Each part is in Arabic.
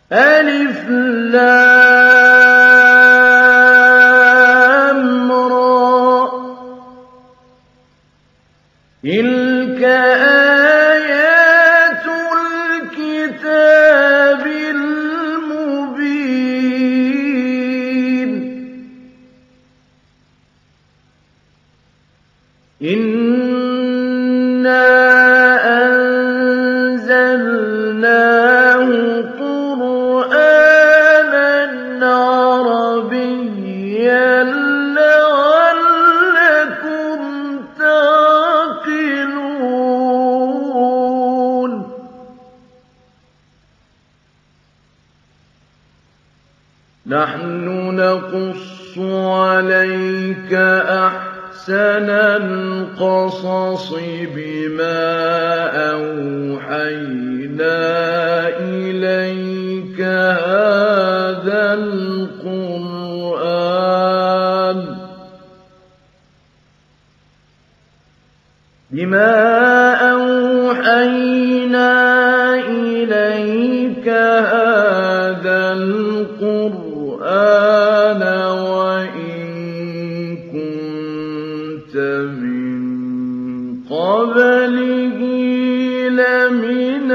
ألف لام را تلك آيات الكتاب المبين إنا أنزلناه قرآنا عربيا لعلكم تعقلون نحن نقص عليك أحسن القصص بما أوحينا إليك هذا القرآن وإن كنت من قبله لمن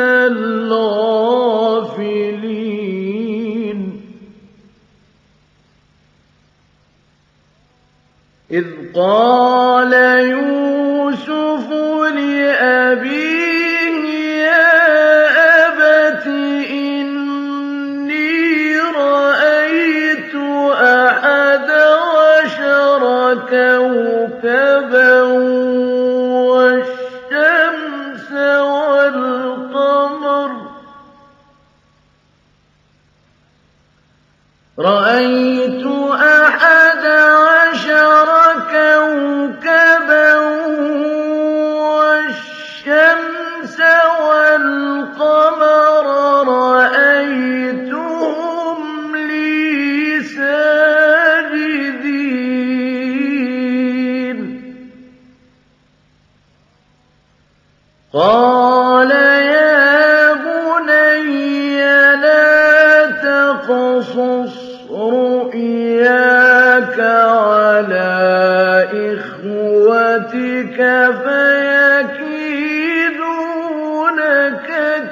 الغافلين إذ قال يوسف لأبيه يا أبت إني رأيت 11 كوكبا والشمس والقمر رأيت 11 كوكبا والشمس والقمر رأيتهم لي ساجدين قال يا بني لا تقصص رؤياك على إخوتك فيكيدوا لك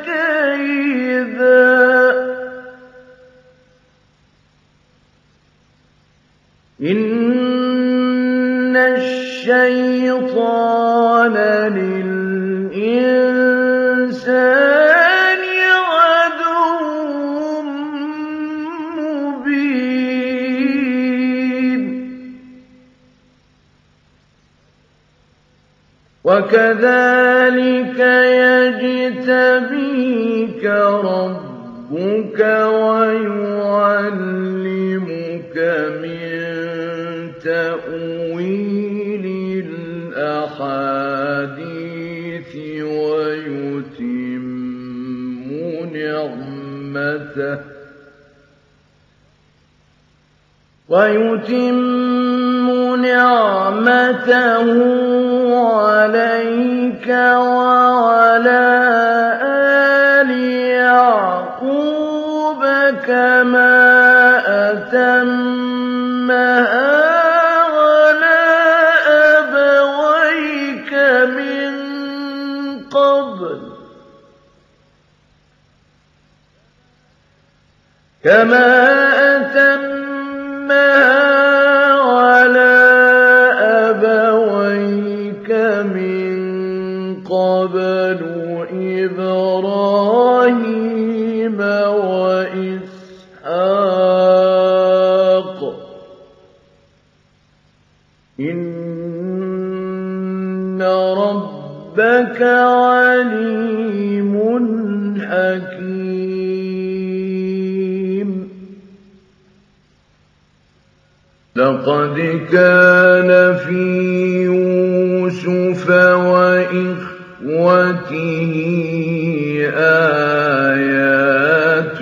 كيدا إن الشيطان للإنسان عدو مبين وكذلك يجتبيك ربك ويعلمك من تأويل الأحاديث ويتم نعمته عليك وعلى آل يعقوب كما أتمها على أبويك من قبل إبراهيم وإسحاق إن ربك عليم حكيم لقد كان في يوسف وإخوته آيات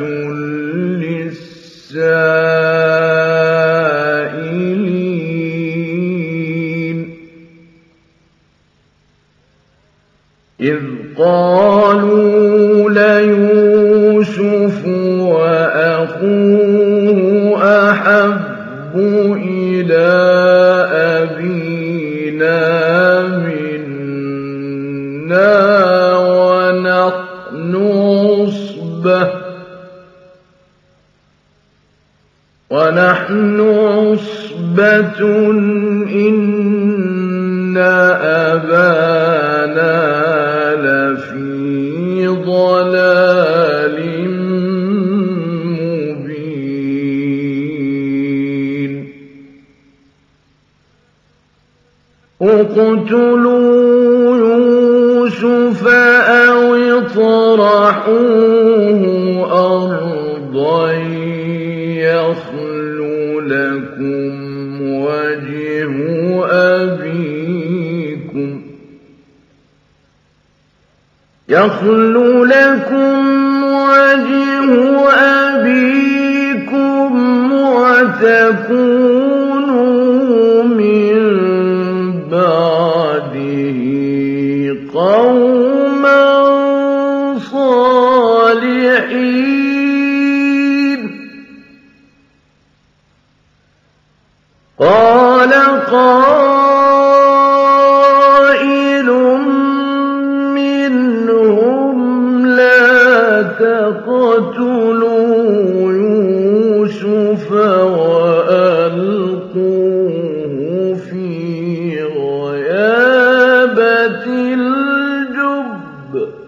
للسائلين إذ قالوا ليوسف وأخوه أحب إلى أبينا منا ونحن عصبة إن أبانا لفي ضلال مبين اقتلوا يوسف أو اطرحوه أرضا يخل لكم وجه أبيكم وتكونوا من بعده قوما صالحين قال قائل منهم لا تقتلوا يوسف وألقوه في غيابة الجب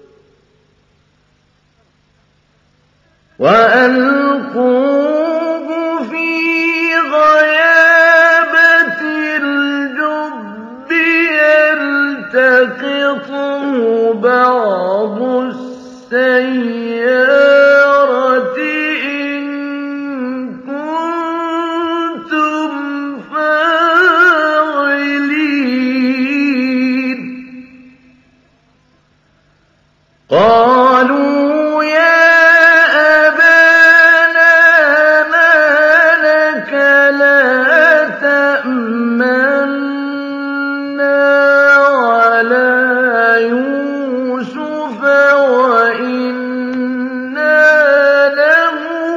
يلتقطه بعض السيارة إن كنتم فاعلين قالوا يا أبانا ما لك لا تأمنا على يوسف وإنا له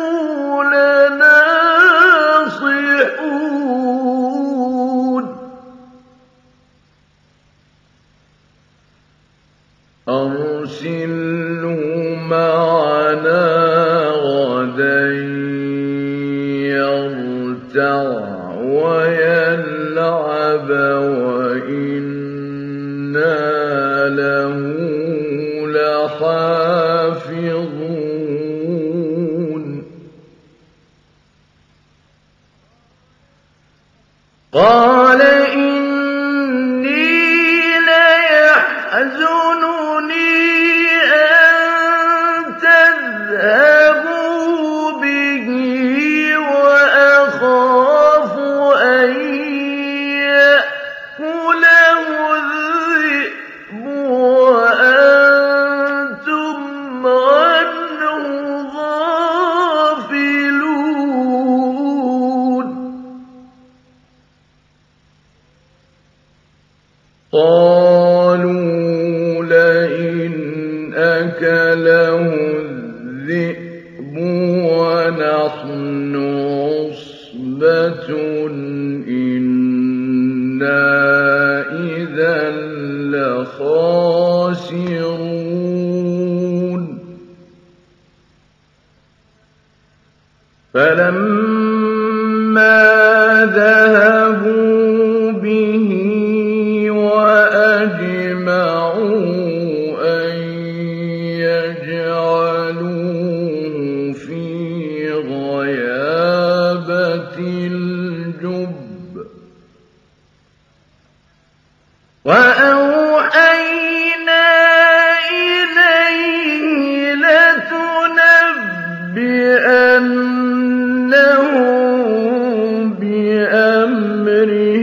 لناصحون أرسله معنا غدا يرتع ويلعب وإنا له لحافظون قال إني ليحزنني أن تذهبوا به وأخاف أن يأكله الذئب وأنتم عنه غافلون قالوا لئن أكله الذئب ونحن عصبة إنا إذا لخاسرون فلما ذهبوا به وأجمعوا أن يجعلوه في غيابة الجب وأوحينا إليه لتنبئنهم بأمرهم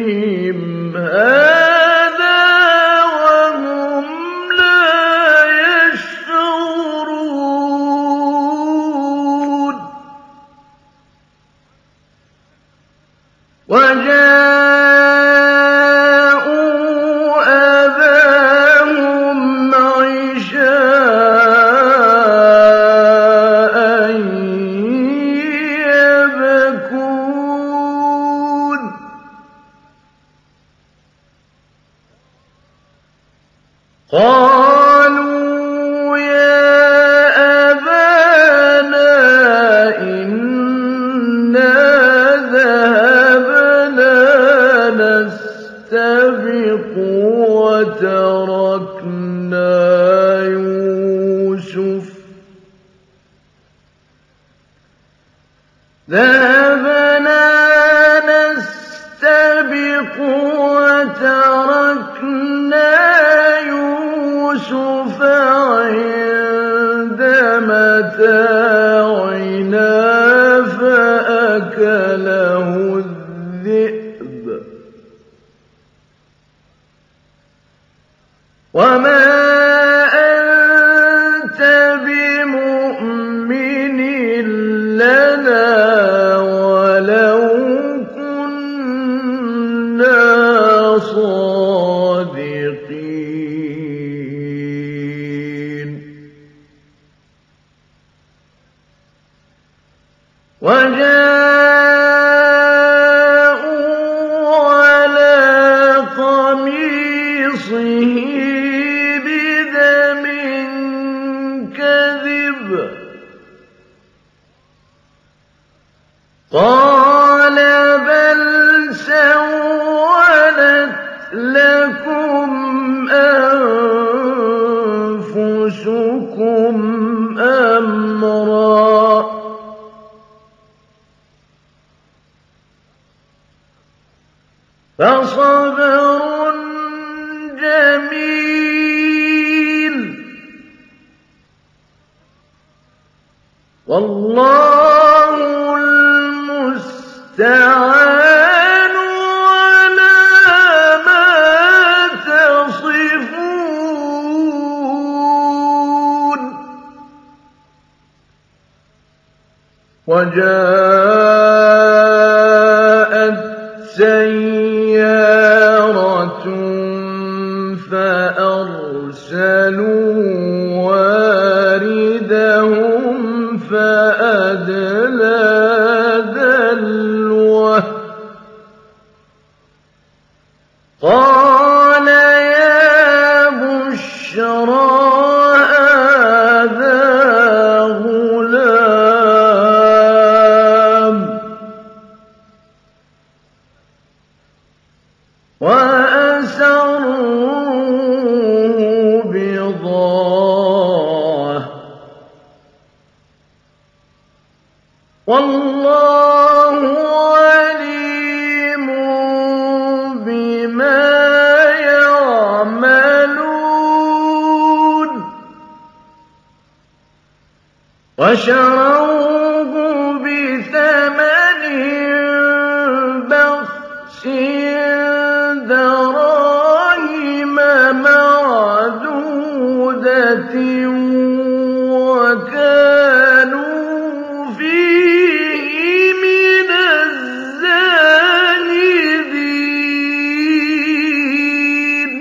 قالوا يا أبانا إنا ذهبنا نستبق وتركنا يوسف عند متاعنا فأكله الذئب وما أنت بمؤمن لنا ولو كنا صادقين وجاءوا على قميصه بدم كذب قال بل سولت لكم أنفسكم أمرا فصبر جميل والله المستعان على ما تصفون وجاءت سيارة فأرسلوا واردهم فأدلى دلوه قال يا بشرى هذا غلام وأسروه بضاعة والله عليم بما يعملون وشروه بثمن بخس دراهم معدودة وكانوا فيه من الزاهدين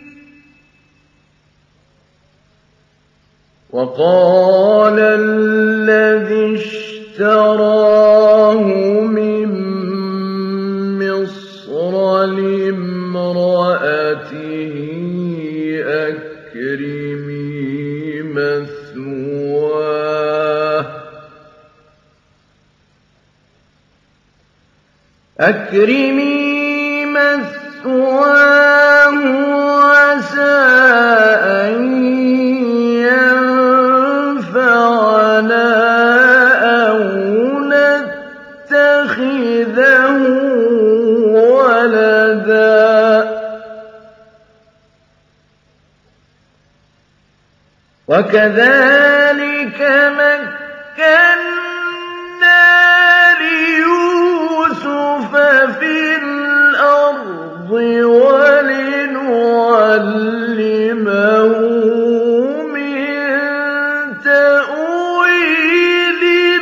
وقال الذي اشتراه من مصر لامرأته أكرمي مثواه عسى أن ينفعنا أو نتخذه ولدا وكذلك مكنا ليوسف في الأرض ولنعلمه من تأويل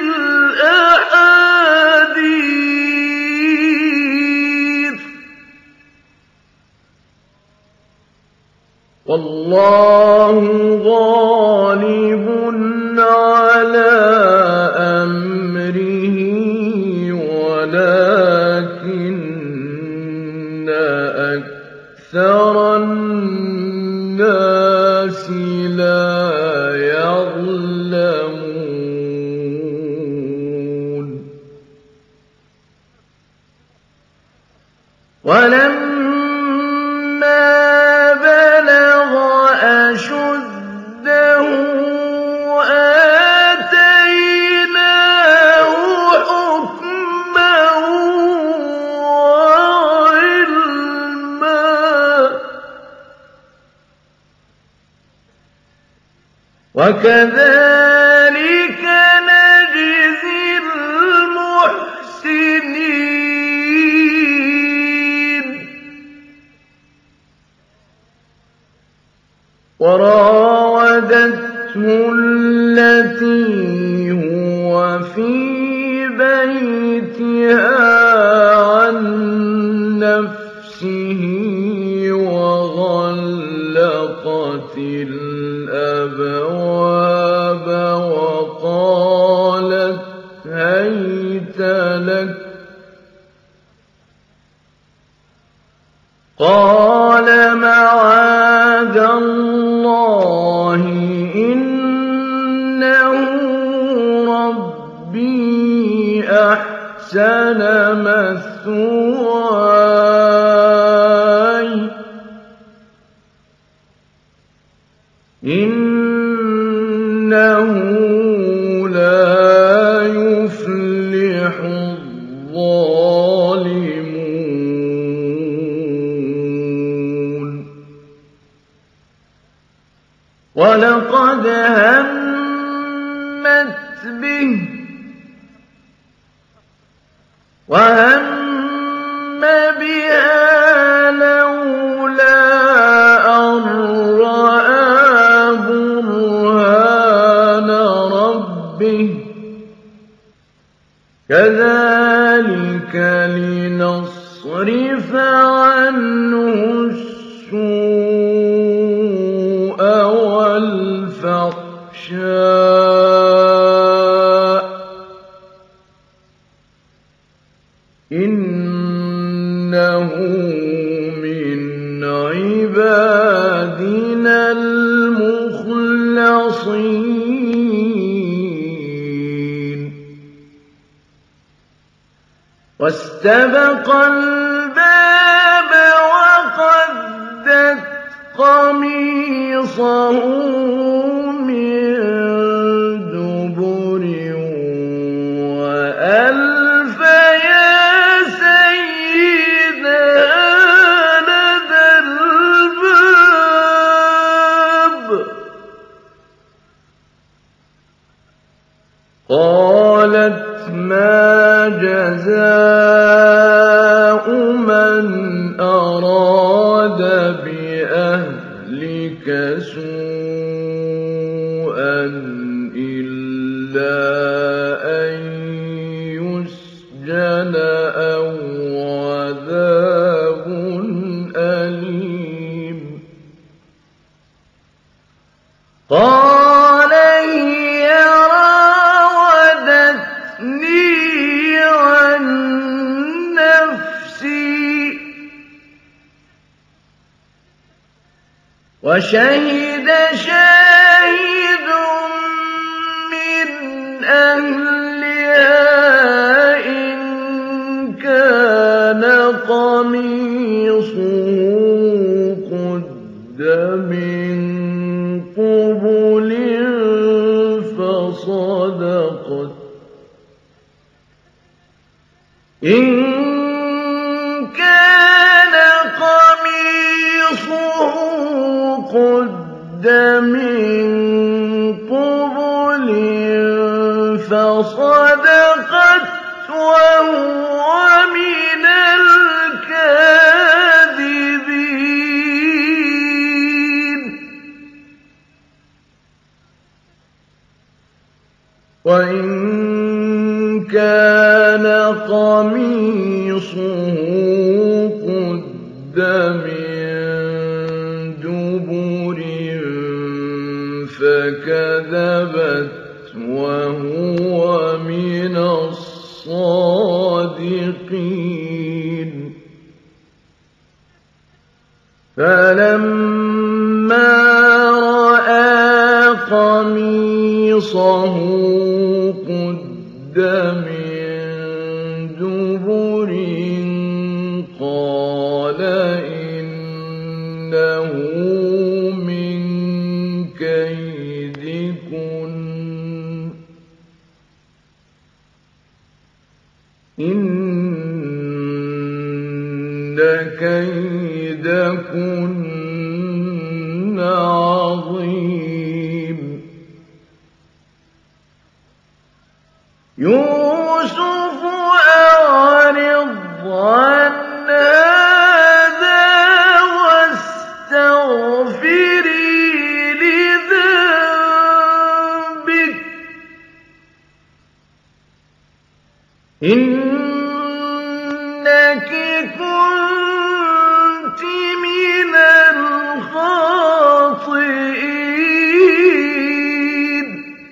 الأحاديث والله غالب على أمره ولكن أكثر الناس وَلَمَّا بَلَغَ أَشُدَّهُ آتَيْنَاهُ حُكْمًا وَعِلْمًا ۚ وَكَذَٰلِكَ نَجْزِي الْمُحْسِنِينَ. وَرَاوَدَتْهُ الَّتِي هُوَ فِي بَيْتِهَا عَن نَّفْسِهِ وَغَلَّقَتِ الْأَبْوَابَ وَقَالَتْ هَيْتَ لَكَ ۚ قَالَ مَعَاذَ اللَّهِ إِنَّهُ رَبِّي أَحْسَنَ مَثْوَايَ ۖ إِنَّهُ لَا يُفْلِحُ الظَّالِمُونَ. وَلَقَدْ هَمَّتْ بِهِ وَهَمَّ بِهَا لَوْلَا أَن رَّأَىٰ بُرْهَانَ رَبِّهِ ۚ كَذَٰلِكَ لِنَصْرِفَ عَنْهُ السُّوءَ وَالْفَحْشَاءَ ۚ إِنَّهُ مِنْ عِبَادِنَا الْمُخْلَصِينَ. وَاسْتَبَقَا الْبَابَ وَقَدَّتْ قَمِيصَهُ مِن دُبُرٍ وَأَلْفَ يَا سَيِّدَهَا لَدَى الْبَابِ ۚ قَالَتْ مَا جَزَاءُ مَنْ أَرَادَ بِأَهْلِكَ سُوءًا إِلَّا أَن يُسْجَنَ أَوْ عَذَابٌ أَلِيمٌ. قَالَ هِيَ رَاوَدَتْنِي عَن نَّفْسِي ۚ وَشَهِدَ شَاهِدٌ مِّنْ أَهْلِهَا إِن كَانَ قَمِيصُهُ قُدَّ مِن قُبُلٍ فَصَدَقَتْ ۚ إِن كَانَ قَمِيصُهُ قُدَّ مِن قُبُلٍ فَصَدَقَتْ وَهُوَ مِنَ الْكَاذِبِينَ. وَإِن كَانَ قَمِيصُهُ قُدَّ مِن دُبُرٍ فَكَذَبَتْ وَهُوَ مِنَ الصَّادِقِينَ. فَلَمَّا رَأَىٰ قَمِيصَهُ قُدَّ مِن دُبُرٍ قَالَ إِنَّ كَيْدَكُنَّ عَظِيمٌ يُوسُفُ أَعْرِضْ عَنْ هَٰذَا وَاسْتَغْفِرِي لِذَنبِكِ إِنَّكِ كُنتِ مِنَ الْخَاطِئِينَ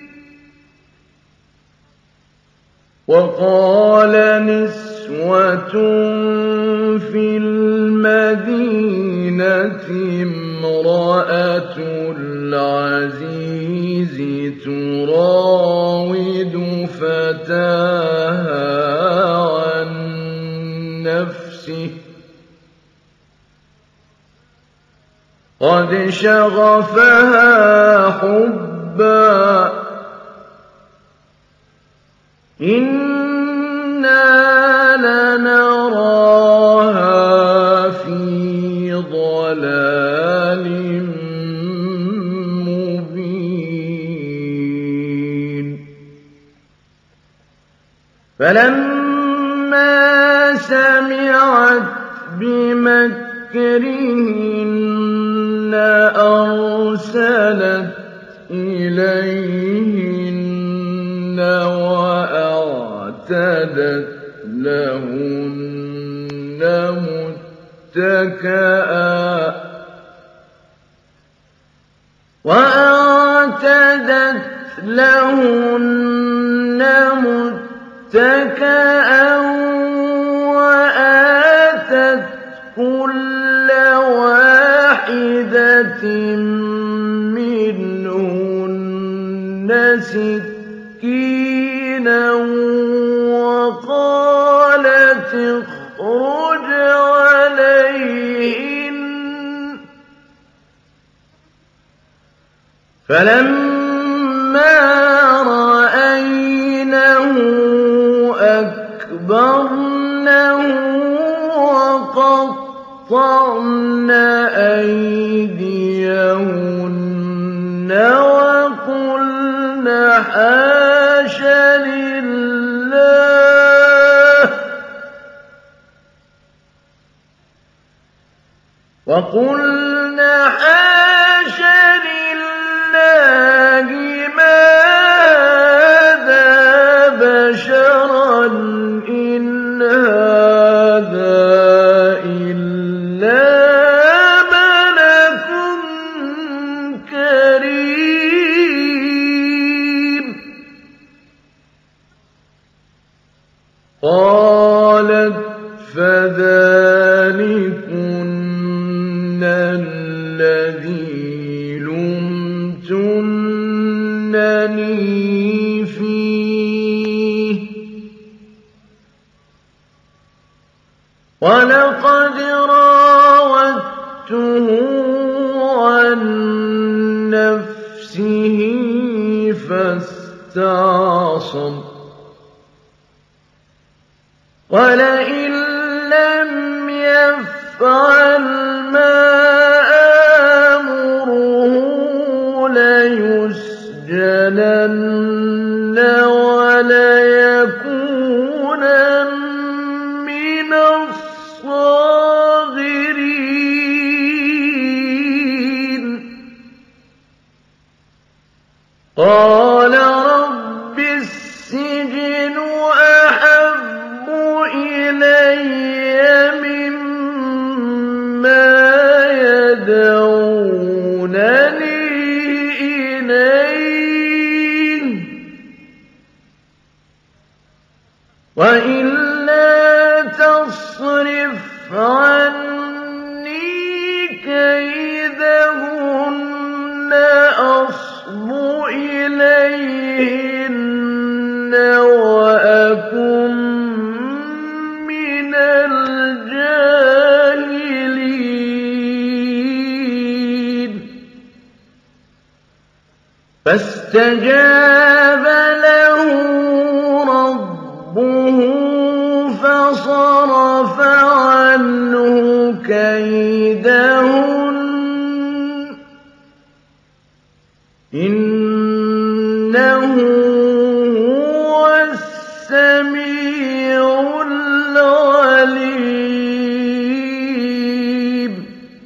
وَقَالَ نِسْوَةٌ فِي الْمَدِينَةِ امْرَأَتُ الْعَزِيزِ تُرَاوِدُ فَتَاهَا عَن نَّفْسِهِ قَدْ شَغَفَهَا حُبًّا إِنَّا لَنَرَاهَا فِي ضَلَالٍ مُّبِينٍ فَلَمَّا سَمِعَتْ بِمَكْرِهِنَّ أَرْسَلَتْ إِلَيْهِنَّ وَأَعْتَدَتْ لَهُنَّ مُتَّكَأً وَآتَتْ كُلَّ وَاحِدَةٍ مِّنْهُنَّ سِكِّينًا وَقَالَتِ اخْرُجْ عَلَيْهِنَّ فَلَمَّا رَأَيْنَهُ أَكْبَرْنَهُ وَقَطَّعْنَ أَيْدِيَهُنَّ وَقُلْنَ حَاشَ لِلَّهِ مَا هَٰذَا بَشَرًا إِنْ هَٰذَا إِلَّا مَلَكٌ كَرِيمٌ قَالَتْ فَذَٰلِكُنَّ الَّذِي لُمْتُنَّنِي فِيهِ وَلَقَدْ رَاوَدتُّهُ عَن نَّفْسِهِ فَاسْتَعْصَمَ وَلَئِن لَّمْ يَفْعَلْ مَا آمُرُهُ لَيُسْجَنَنَّ وَلَيَكُونًا مِّنَ الصَّاغِرِينَ قَالَ رَبِّ السِّجْنُ أَحَبُّ إِلَيَّ مِمَّا يَدْعُونَنِي إِلَيْهِ وَإِلَّا تَصْرِفْ عَنِّي كَيْدَهُنَّ أَصْبُ إِلَيْهِنَّ وَأَكُن مِّنَ الْجَاهِلِينَ فَاسْتَجَابَ لَهُ رَبُّهُ السميع العليم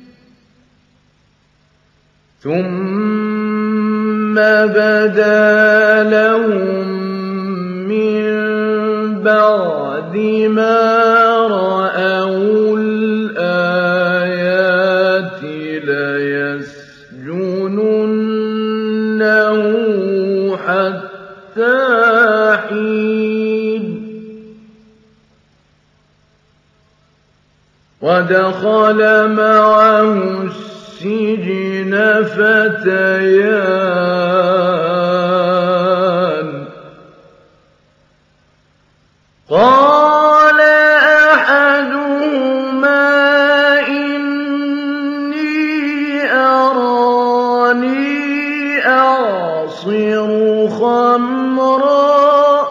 ثم بدا لهم من بعد ما رأوا الآيات ليسجننه حتى حين ودخل معه السجن فتيان قال أحدهما إني أراني أعصر خمرا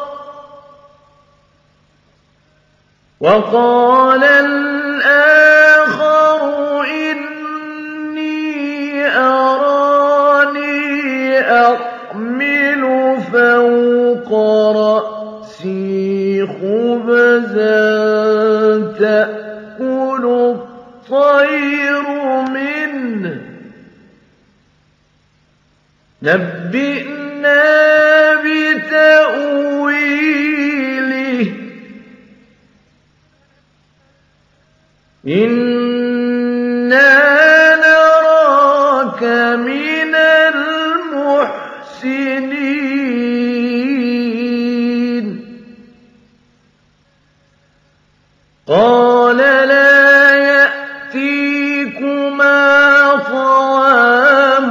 وقال الآخر إني أراني أحمل فوق رأسي خبزا تأكل الطير منه نبئنا بتأويله إنا نراك من المحسنين قال لا يأتيكما طعام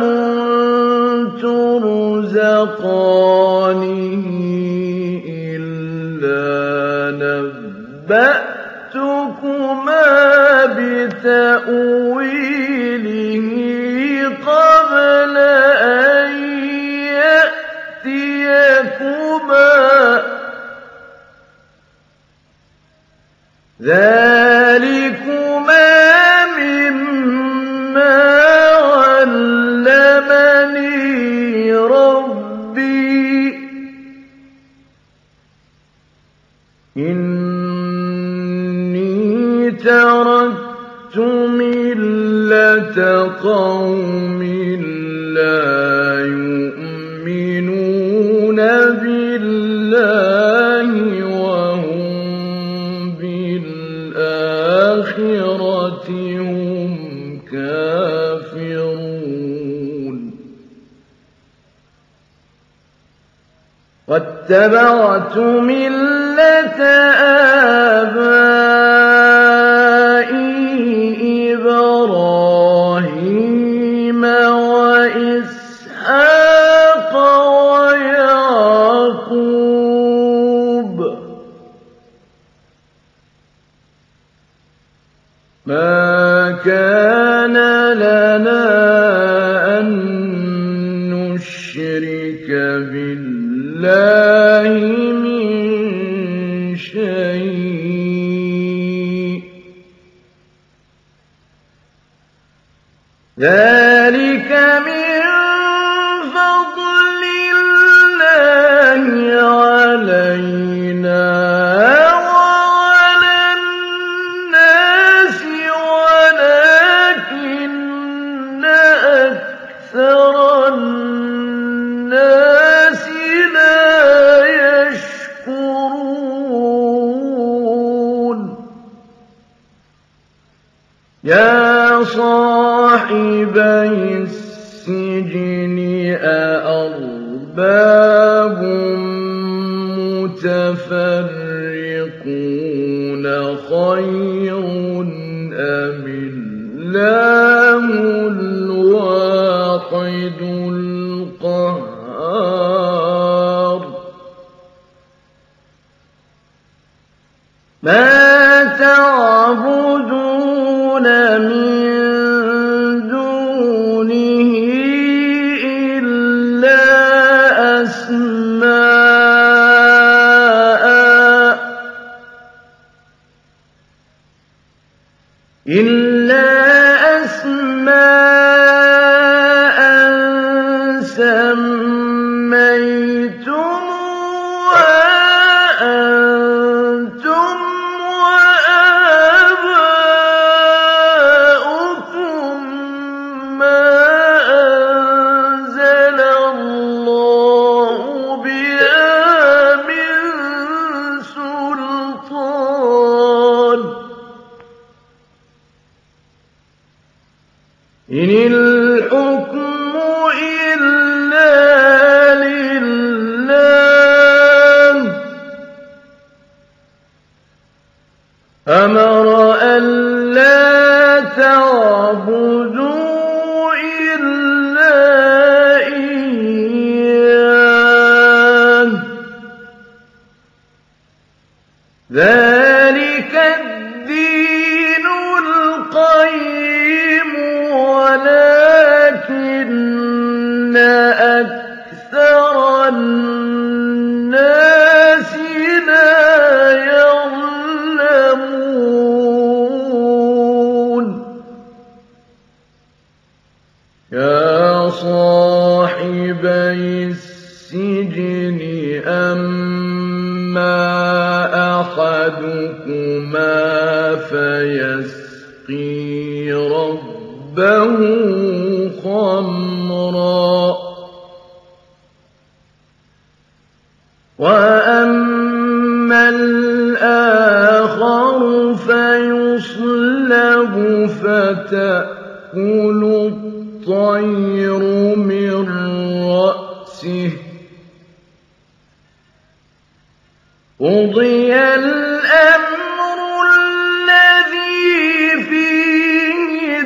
ترزقانه إلا نبأتكما بتأويله قبل أن يأتيكما ذلكما مما علمني ربي إني تركت ملة قوم لا يؤمنون بالله وهم بالآخرة هم كافرون واتبعت ملة آبائي إبراهيم وإسحاق ويعقوب ما كان لنا أن نشرك بالله من شيء ذلك من فضل الله علينا وعلى الناس ولكن أكثر الناس لا يشكرون يا صاحبي السجن أأرباب متفرقون خير أم الله الواحد القهار ما تعبدون من دونه إلا أسماء سميتموها إِنِ الْحُكْمُ إِلَّا لِلَّهِ أَمَرَ أَلَّا تَعْبُدُوا إِلَّا إِيَّاهُ ذَلِكَ الدِّينُ الْقَيِّمُ وَلَٰكِنَّ أَكْثَرَ النَّاسِ لَا يَعْلَمُونَ يَا صَاحِبَيِ السِّجْنِ أَمَّا أَحَدُكُمَا فَيَسْقِي رَبَّهُ خَمْرًا وَأَمَّا الْآخَرُ فَيُصْلَبُ فَتَأْكُلُ الطَّيْرُ مِن رَّأْسِهِ قُضِيَ الْأَمْرُ الَّذِي فِيهِ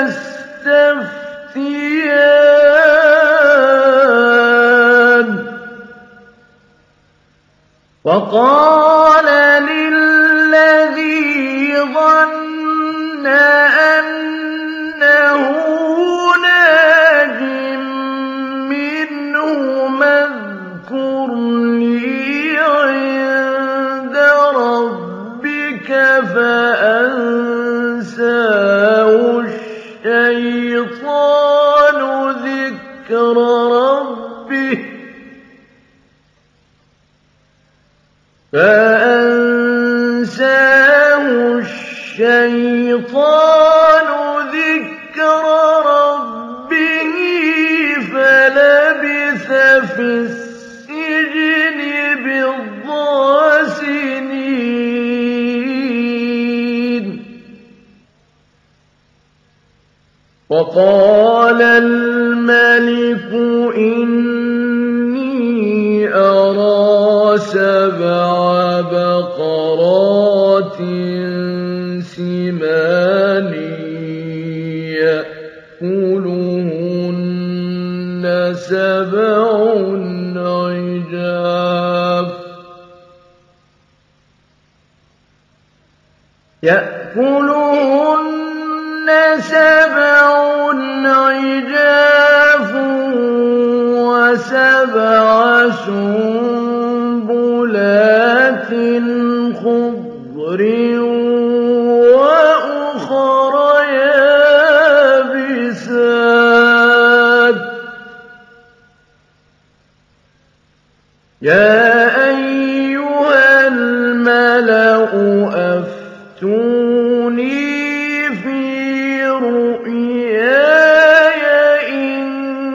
تَسْتَفْتِيَانِ وَقَالَ لِلَّذِي ظَنَّ أَنَّهُ نَاجٍ مِّنْهُمَا اذْكُرْنِي عِندَ رَبِّكَ فَأَنسَاهُ الشَّيْطَانُ ذِكْرَ رَبِّهِ فلبث في السجن بضع سنين وقال الملك إني أرى 7 بقرات سمان يأكلهن 7 عجاف و7 سنبلات خضر وأخر يابسات يا أيها الملأ أفتوني في رؤياي إن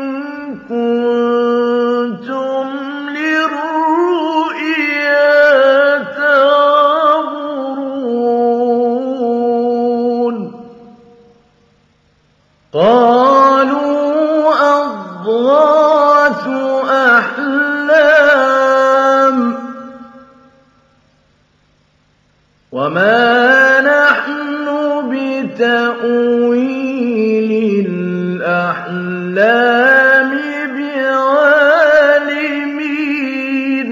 كنتم للرؤيا تعبرون قالوا أضغاث أحلام وما نحن بتأويل الأحلام بعالمين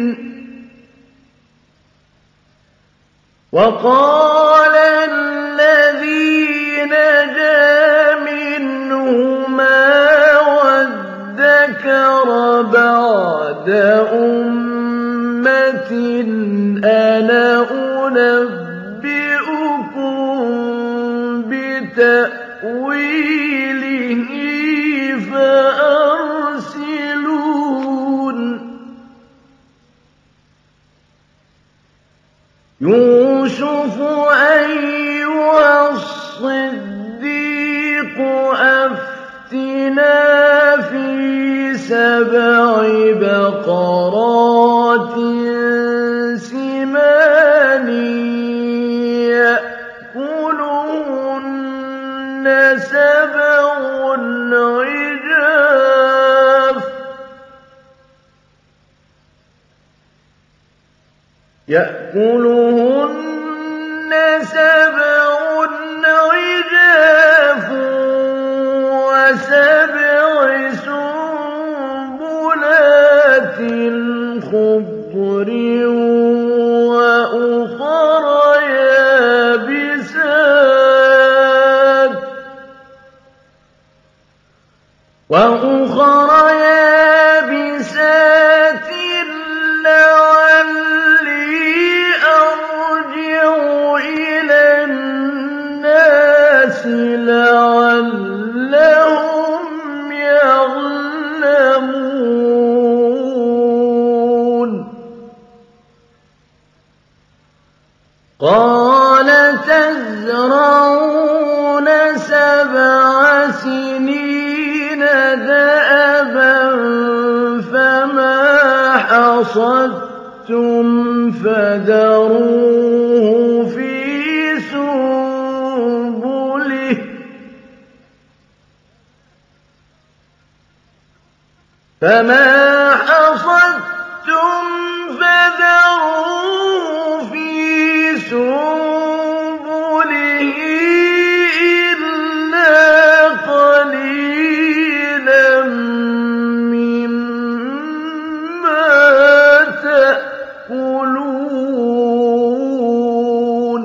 وقال الذي نجا منهما وادكر بعد أمة أنا أنبئكم بتأويله فأرسلون يوسف أيها الصديق أفتنا في 7 بقرات سمان يأكلهن 7 يأكلهن سبع عجاف وسبع سنبلات خضر وأخر يابسات لعلي أرجع إلى الناس لعلهم يعلمون قال تزرعون 7 سنين دأبا فما حصدتم فذروه في سنبله إلا قليلا مما تأكلون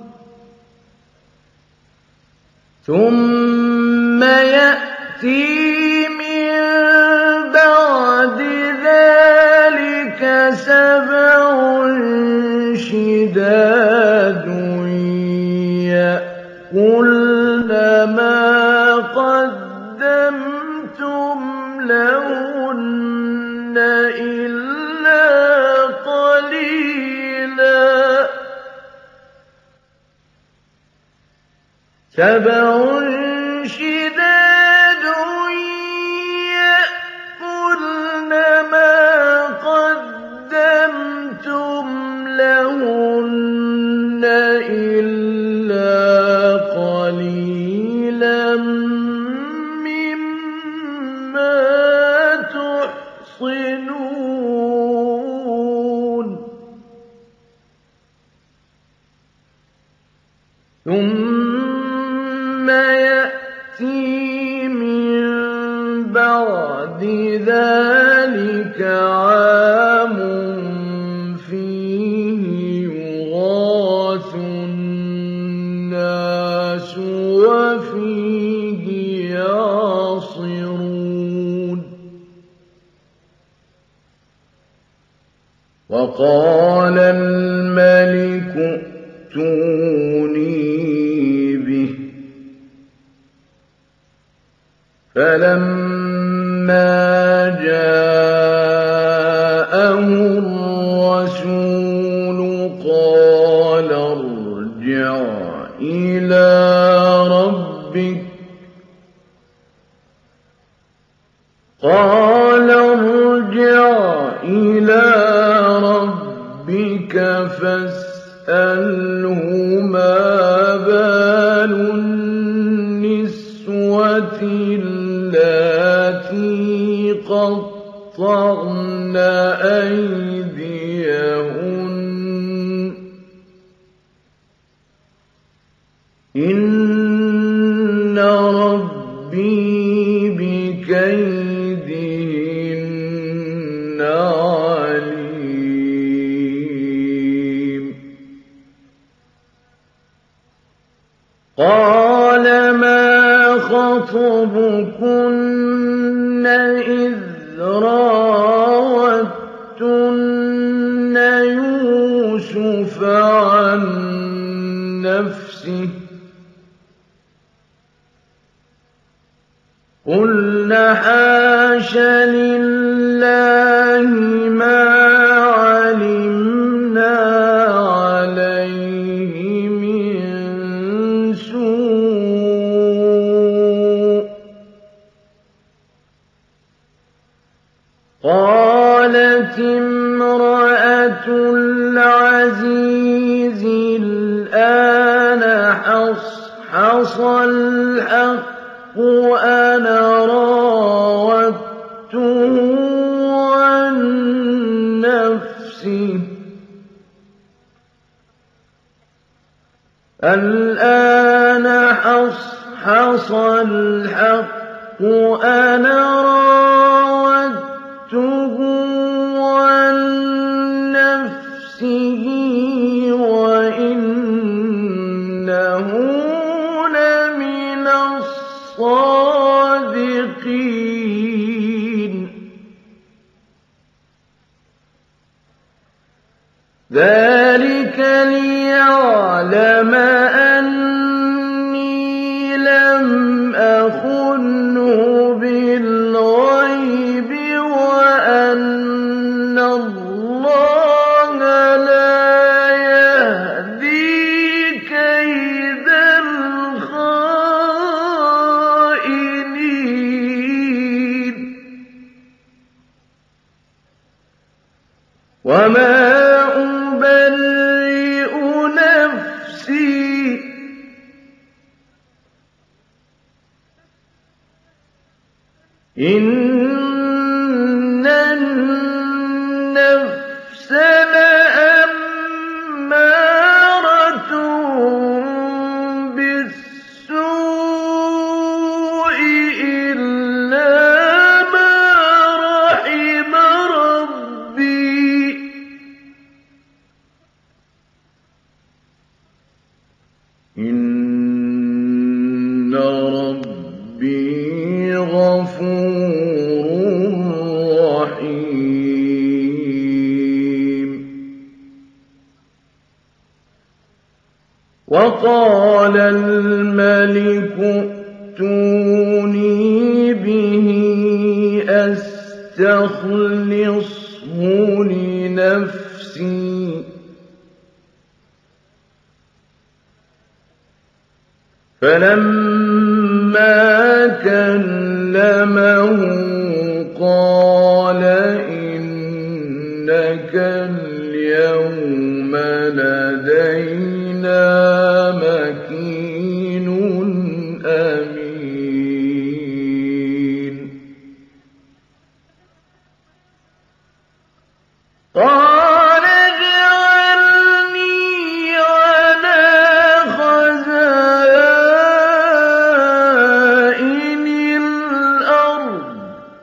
ثم يأتي من بعد ذلك 7 شداد يأكلن ما قدمتم لهن إلا قليلا 7 شداد يأكلن ما قدمتم لهن إلا قليلا مما تحصنون ثم يأتي من بعد ذلك عام فيه يغاث الناس وفيه يعصرون وقال الملك ائتوني به فلما جاءه الرسول قال ارجع إلى ربك فاسأله ما بال النسوة اللاتي قطعن أيديهن إن ربي بكيدهن عليم قال ما خطبكن إذ راوتن يوسف عن نفسه قلنا حاش لله ما علمنا عليه من سوء قالت امرأة العزيز الآن حصحص الحق وأنا راودته عن نفسه الآن حصحص الحق أنا راودته عن نفسه وإنه لمن الصادقين ذلك ليعلم أني لم أخنه بالغيب وأن الله لا يهدي كيد الخائنين وما أبرئ نفسي إن النفس لأمارة بالسوء إلا ما رحم ربي إن ربي غفور رحيم وقال الملك ائتوني به أستخلصه لنفسي فلما كلمه قال إنك اليوم لدينا مكين أمين قال اجعلني على خزائن الأرض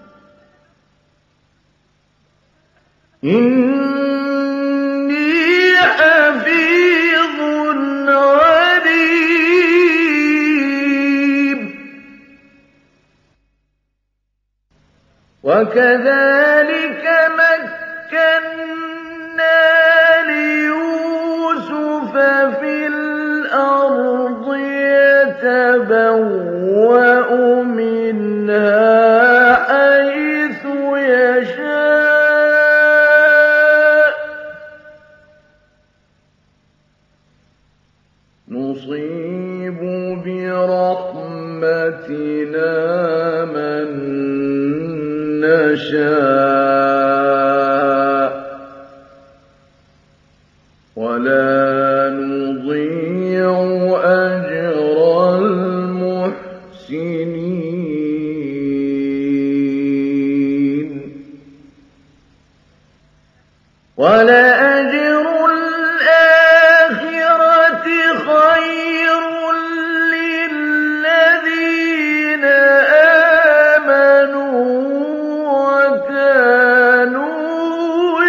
إني حفيظ عليم وكذلك مكنا ليوسف في الأرض يتبوأ منها حيث يشاء نصيب برحمتنا من نشاء ولا نضيع أجر المحسنين ولأجر الآخرة خير للذين آمنوا وكانوا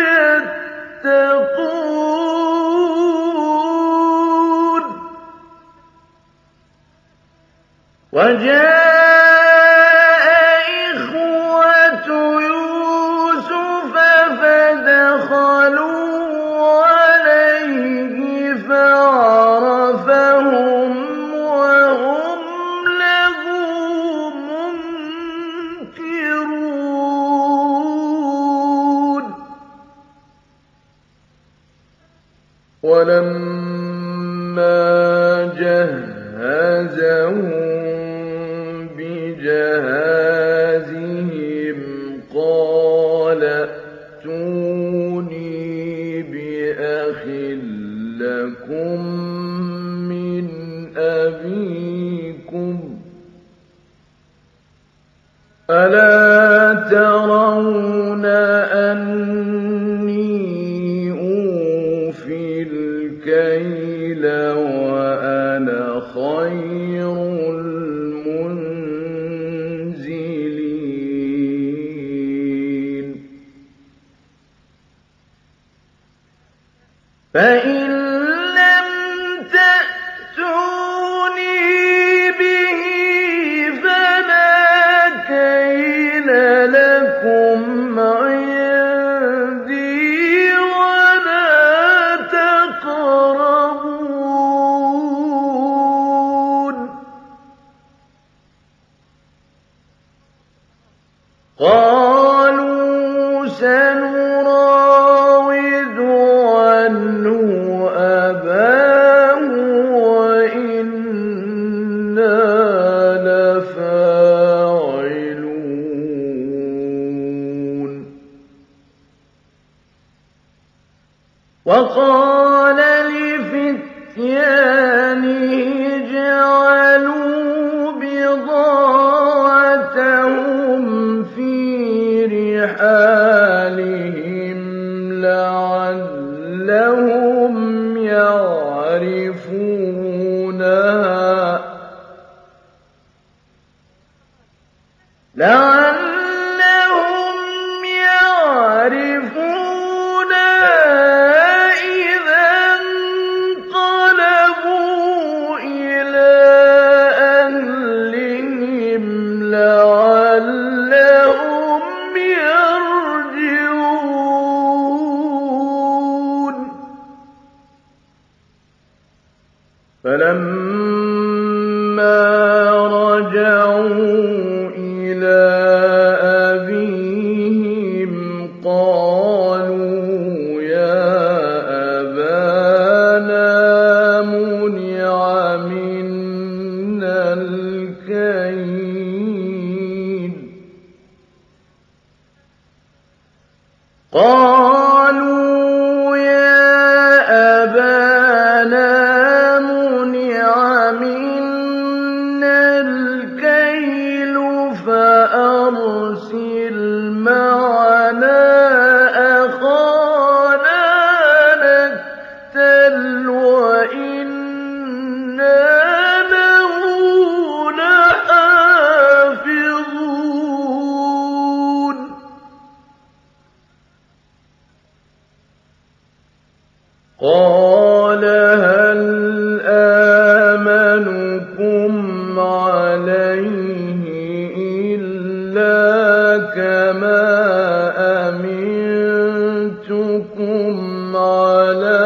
يتقون وجاء إخوة يوسف فدخلوا عليه فعرفهم وهم له منكرون ولما جهزهم بجهازهم قال ائتوني بأخ لكم من أبيكم ألا ترون أني أوفي الكيل وأنا فإن لم تأتوني به فلا كيل لكم عندي ولا تقربون. قالوا سنراود عنه أباه وإنا لفاعلون. وقال لفتيانه اجعلوا بضاعتهم في رحالهم لعلهم يعرفونها إذا انقلبوا إلى أهلهم لعلهم يرجعون. فلما رجعوا إلى أبيهم قالوا يا أبانا منع منا الكيل. قالوا يا أبانا منع منا الكيل فأرسل معنا أخانا نكتل وإنا له لحافظون. قال هل آمنكم عليه إلا كما أمنتكم على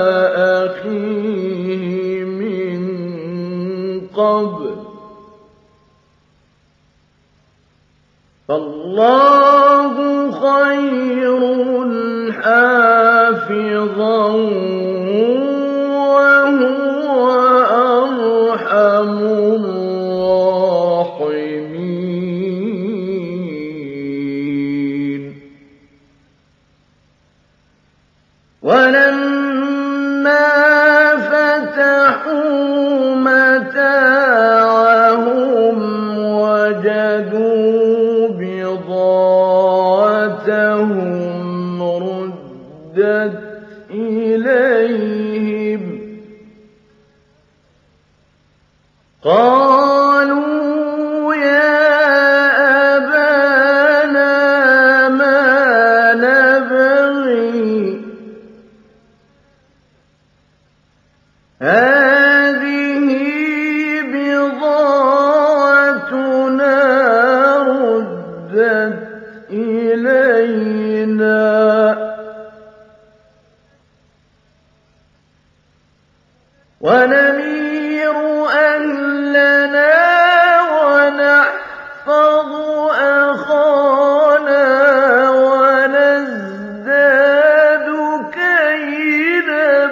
أخيه من قبل فالله خير حافظا وهو أرحم الراحمين. ولما فتحوا متاعهم وجدوا بضاعتهم ردت إليهم قالوا يا أبانا ما نبغي هذه بضاعتنا ردت إلينا ونمير أهلنا ونحفظ أخانا ونزداد كيل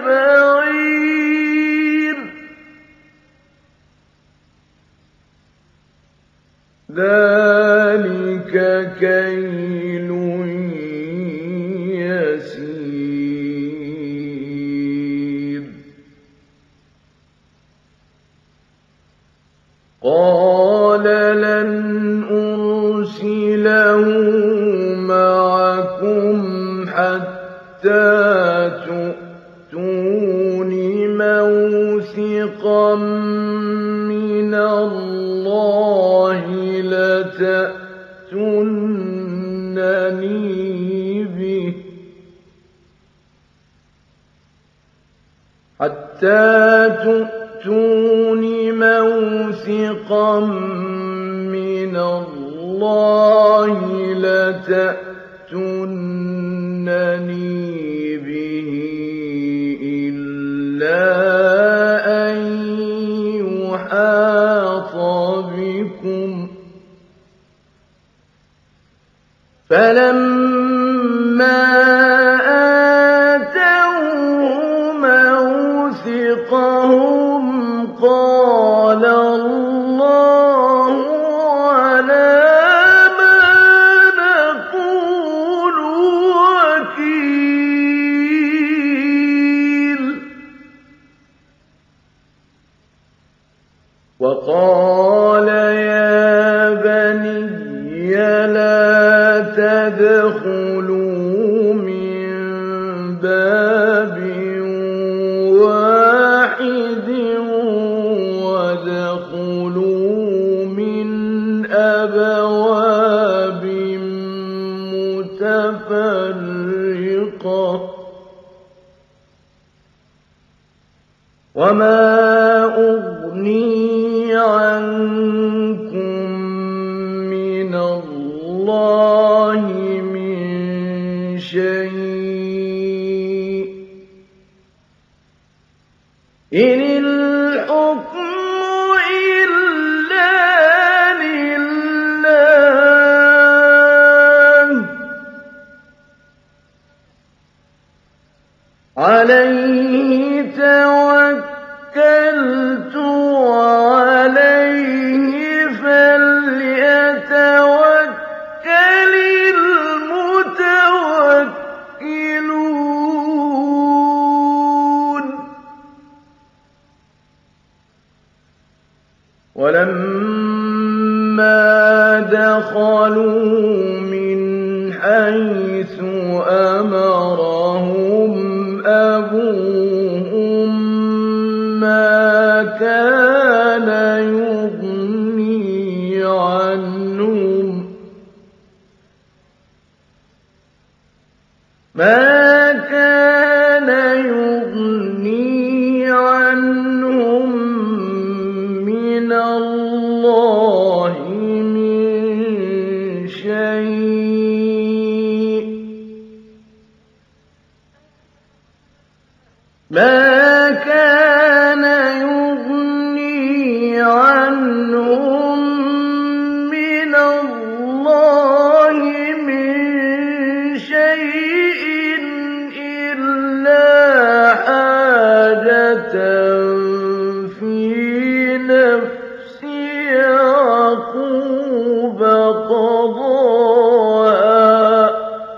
بعير ذلك كيل يسير. قال لن أرسله معكم حتى تؤتون موثقا من الله لتأتونني به حتى تؤتون موثقا من الله لتأتونني به إلا أن يحاط بكم فلما آتوه موثقهم قال الله على ما نقول وكيل وقال يا بني لا تدخلوا من باب واحد وادخلوا من أبواب متفرقة وما أغني عنكم من الله من شيء إن الحكم إلا لله عليه توكلت وعليه فليتوكل المتوكلون ولما دخلوا من حيث أمرهم أبوهم ما كان يغني عنهم من الله من شيء ما كان يغني عنهم من الله من شيء إلا حاجة في نفس يعقوب قضاها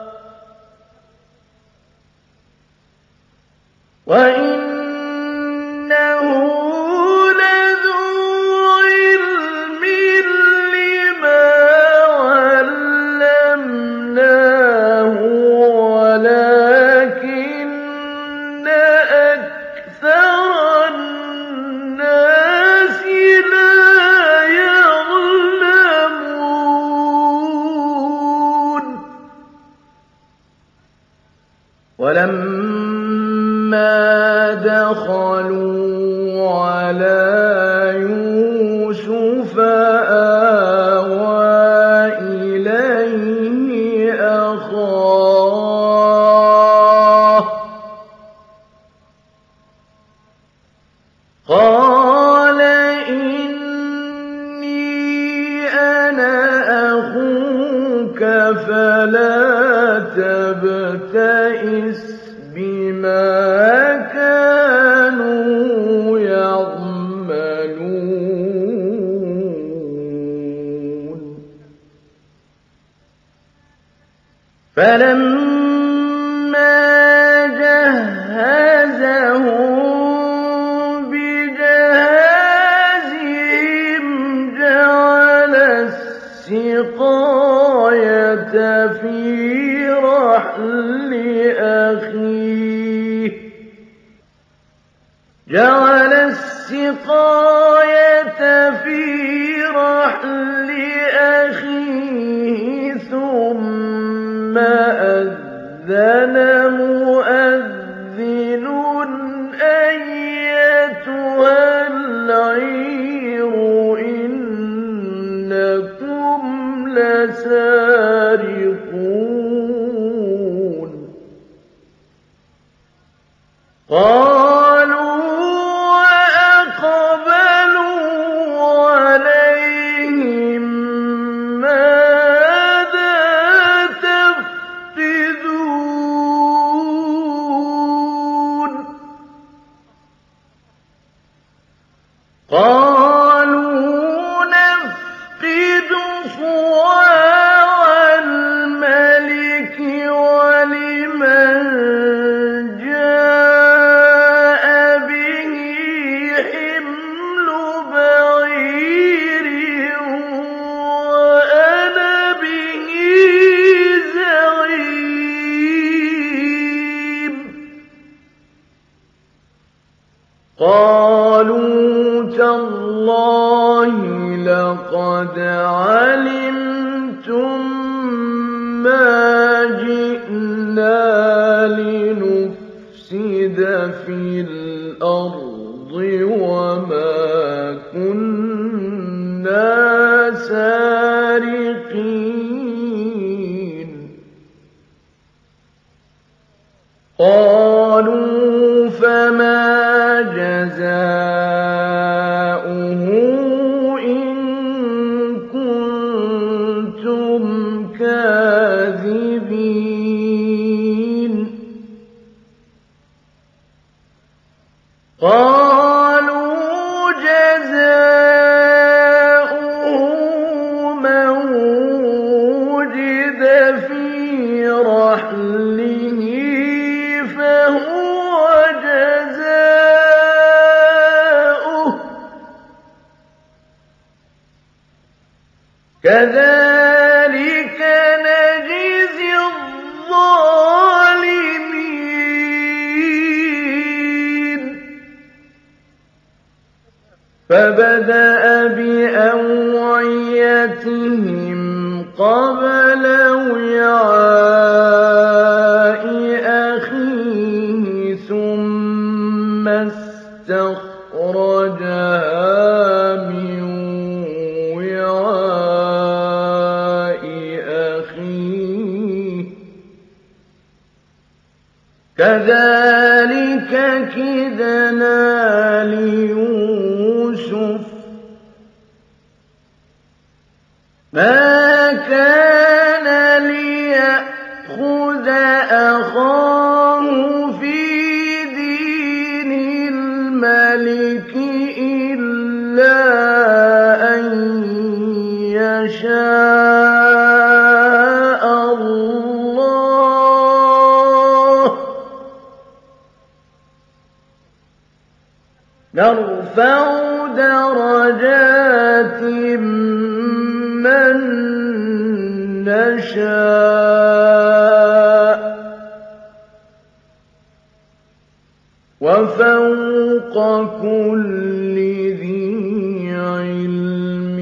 وإنه لذو علم لما علمناه ولكن أكثر الناس لا يعلمون ولما دخلوا على يوسف آوى إليه أخاه قال إني أنا أخوك فلا تبتئس بما كانوا يعملون فلما جهزهم بجهازهم جعل السقاية في رحل أخيه ثم أذن مؤذن قالوا نفقد صواع الملك ولمن جاء به حمل بعير وأنا به زعيم. قالوا تالله لقد علمتم ما جئنا لنفسد في الأرض وما كنا سارقين. قالوا فما جزاؤه إن كنتم كاذبين. قالوا جزاؤه من وجد في رحله فهو جزاؤه كذلك نجزي الظالمين. فبدأ بأوعيتهم قبل وعاء أخيه ثم استخرجها من وعاء أخيه كذلك كدنا ليوسف ما كان ليأخذ أخاه في دين الملك إلا أن يشاء الله نرفع درجات من نشاء وفوق كل ذي علم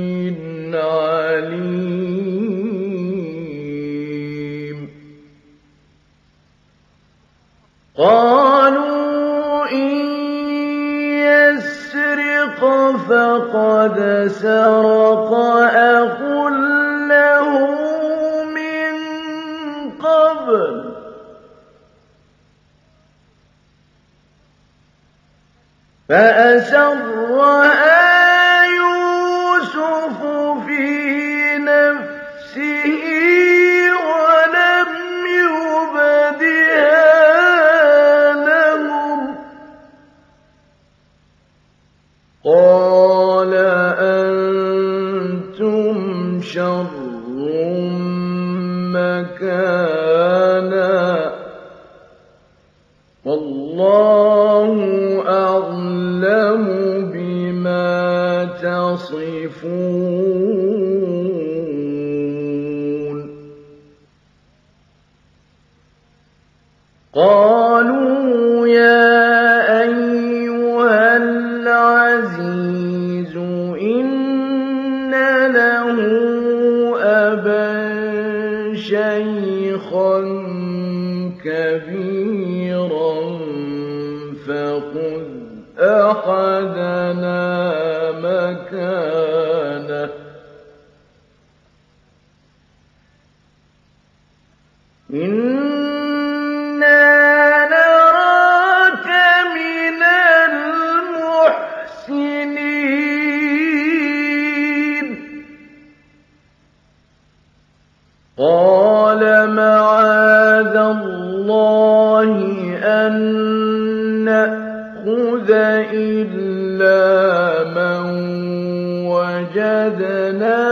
عليم. قالوا إن يسرق فقد سرق أخ له من قبل فأسرها يوسف في نفسه ولم يبدها لهم قال أنتم شر مكانا والله أعلم بما تصفون. قالوا يا أيها العزيز إن له أبا شيخا كبيرا فخذ أحدنا مكانه إنا نراك من المحسنين. قال معاذ الله أن نأخذ إلا من وجدنا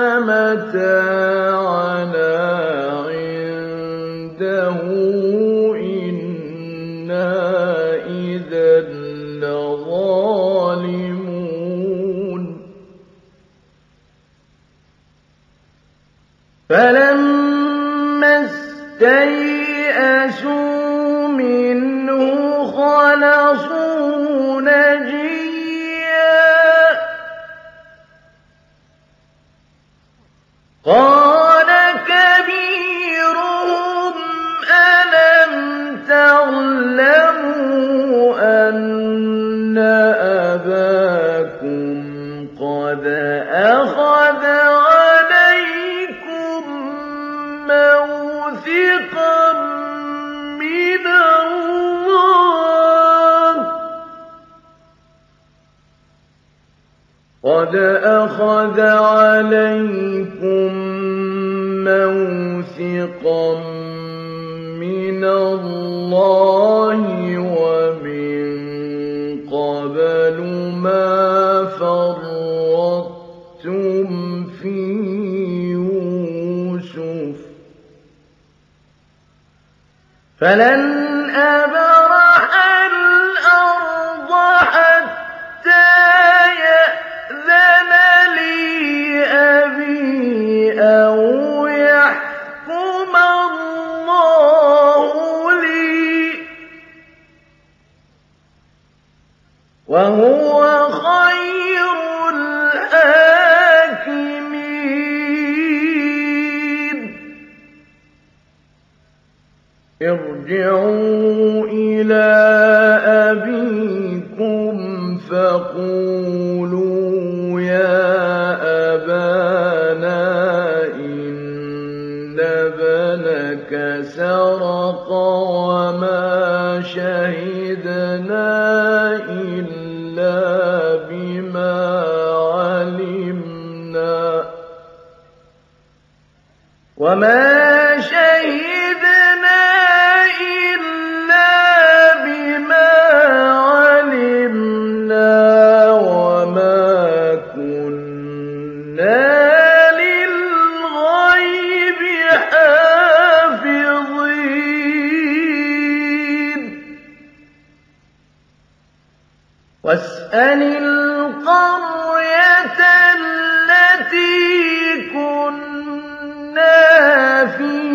متاعنا عنده إنا إذا لظالمون فلما استيئسوا منه خلصوا نجيا قال كبيرهم ألم تعلموا أن أباكم قد أخذ عليكم موثقا من الله قد أخذ عليكم موثقا من الله ومن قبل ما فرطتم في يوسف فلن أبرح الأرض حتى يأذن لي أبي أو يحكم الله لي وهو خير الحاكمين ارجعوا إلى أبيكم فقولوا يا أبانا إن ابنك سرق وما شهدنا إلا بما علمنا وما شهدنا إلا بما علمنا وما كنا للغيب حافظين واسأل القرية التي كنا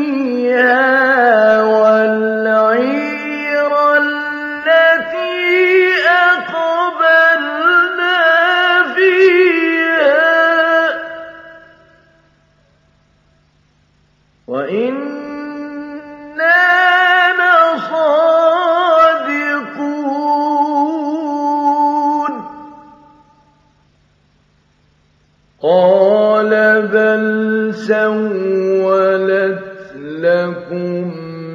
فيها والعير التي أقبلنا فيها وإنا لصادقون قال بل سولت لكم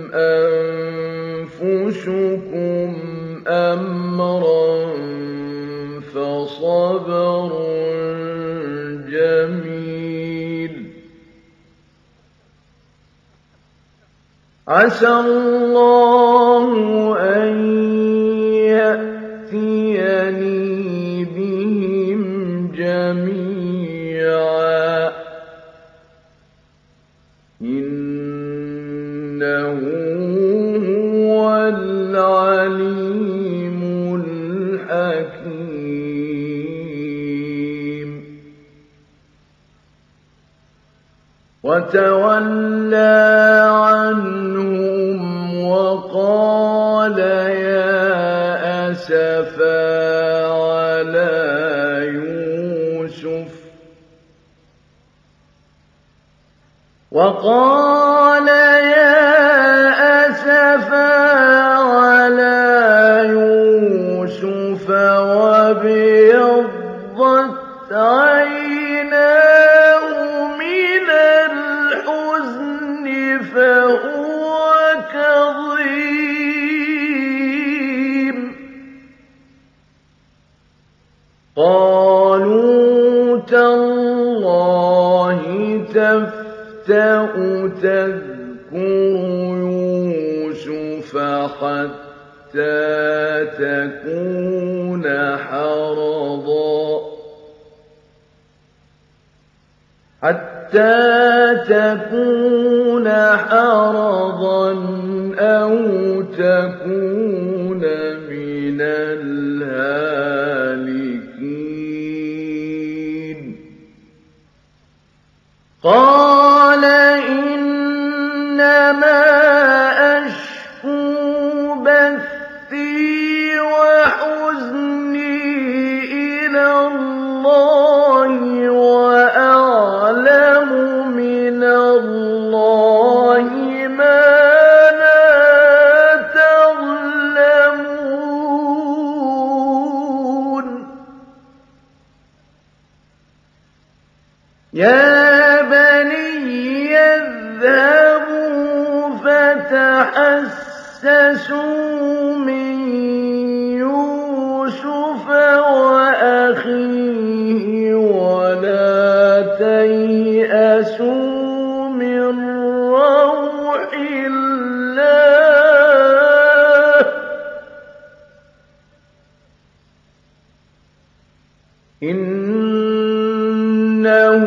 أنفسكم أمرا فصبر جميل عسى الله أن يأتيني بهم جميعا إنه هو العليم الحكيم وتولى عنهم وقال يا أسفا على يوسف وقال يا أسفا على يوسف وابيضت عيناه من الحزن فهو كظيم قالوا تالله تفتأ تذكر يوسف حتى تكون حتى تكون حرضا أو تكون من الهالكين قال إنما أشكو بثي وحزني إلى الله وأعلم من الله ما لا تعلمون يا بني اذهبوا فتحسسوا من يوسف وأخيه ولا تيأسوا من روح الله إنه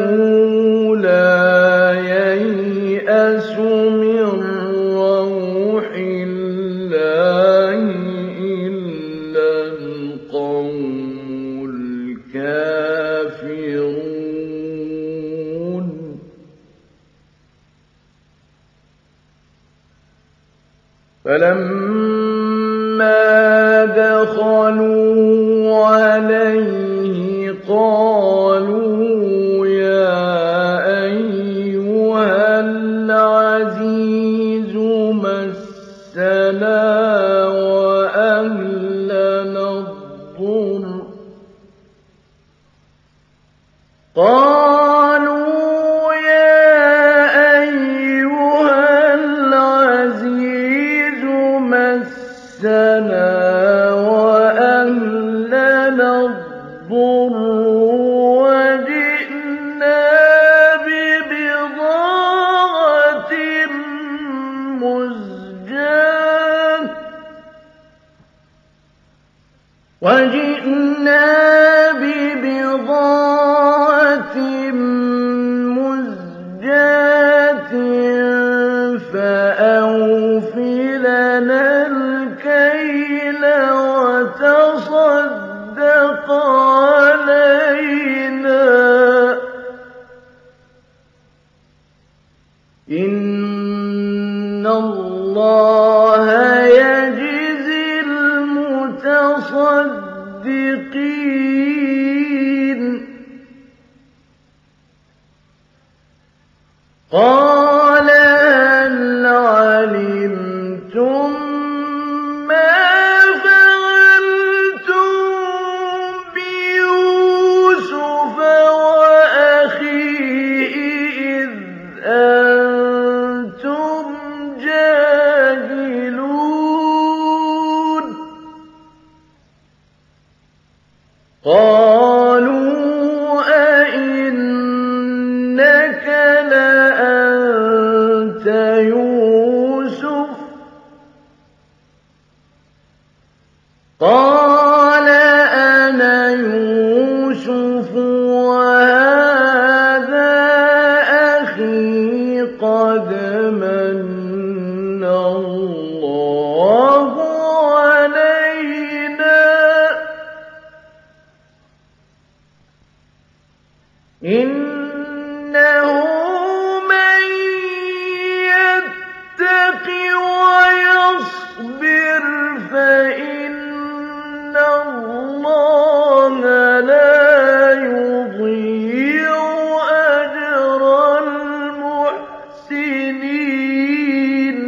لا ييأس من روح الله إلا القوم الكافرون فلما دخلوا عليه قالوا يا أيها العزيز مسنا وأهلنا الضر قالوا يا أيها العزيز مسنا وأهلنا الضر وجئنا ببضاعة مزجاة فأوفلنا الكيل وتصدق علينا إن الله يجزي المتصدقين قال هل علمتم ما فعلتم بيوسف وأخيه إذ أنتم جاهلون قالوا أئنك لأنت يوسف قال أنا يوسف وهذا أخي قد من الله علينا إنه من يتق ويصبر فإن الله لا يضيع أجر المحسنين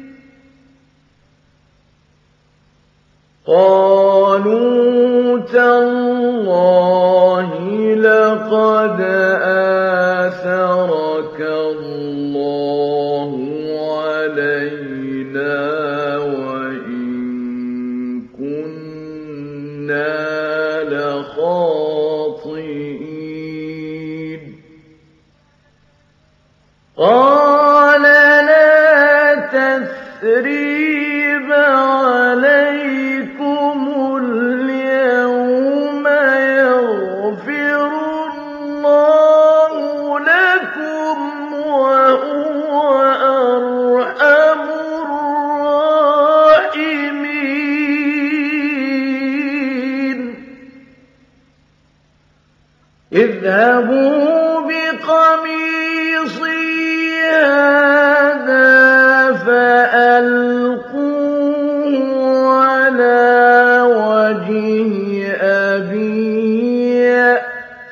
قالوا تالله لقد آثرك الله علينا وإن كنا لخاطئين قال لا تثريب عليكم اليوم يغفر الله لكم اذهبوا بقميصي هذا فألقوه على وجه أبي يأت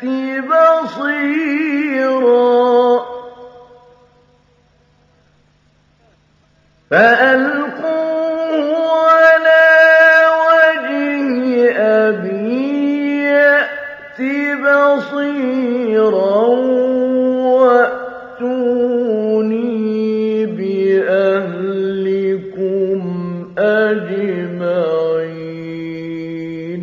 بصيرا وَأْتُونِي بِأَهْلِكُمْ أَجْمَعِينَ